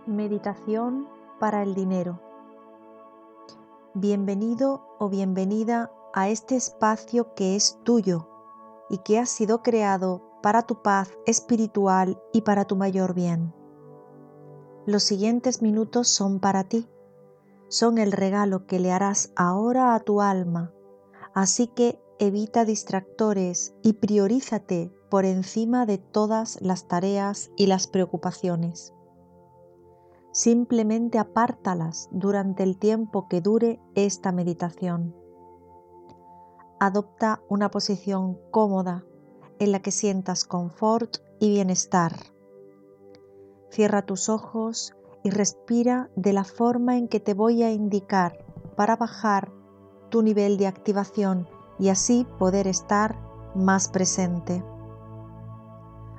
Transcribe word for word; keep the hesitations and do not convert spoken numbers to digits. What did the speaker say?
Meditación para el dinero. Bienvenido o bienvenida a este espacio que es tuyo y que ha sido creado para tu paz espiritual y para tu mayor bien. Los siguientes minutos son para ti. Son el regalo que le harás ahora a tu alma, así que evita distractores y priorízate por encima de todas las tareas y las preocupaciones. Simplemente apártalas durante el tiempo que dure esta meditación. Adopta una posición cómoda en la que sientas confort y bienestar. Cierra tus ojos y respira de la forma en que te voy a indicar para bajar tu nivel de activación y así poder estar más presente.